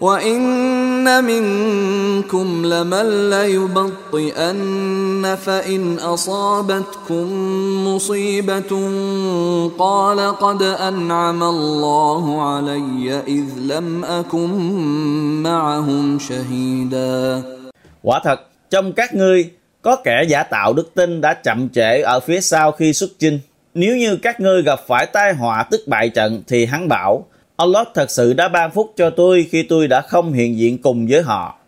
وَإِنَّ مِنكُمْ لَمَن لَّيُبَطِّئَنَّ فَإِنْ أَصَابَتْكُم مُّصِيبَةٌ قَالَ قَدْ أَنْعَمَ اللَّهُ عَلَيَّ إِذْ لَمْ أَكُن مَّعَهُمْ شَهِيدًا. Quả thật, trong các ngươi có kẻ giả tạo đức tin đã chậm trễ ở phía sau khi xuất chinh. Nếu như các ngươi gặp phải tai họa tức bại trận thì hắn bảo: Allah thật sự đã ban phúc cho tôi khi tôi đã không hiện diện cùng với họ.